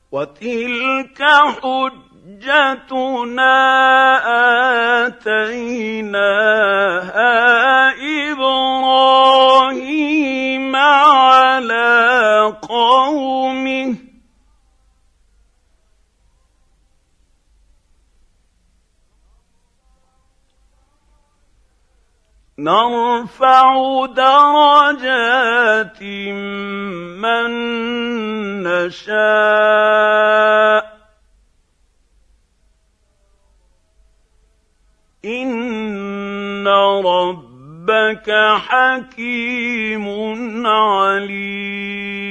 وتلك حجتنا آتيناها إبراهيم على قومه نرفع درجات من نشاء إن ربك حكيم عليم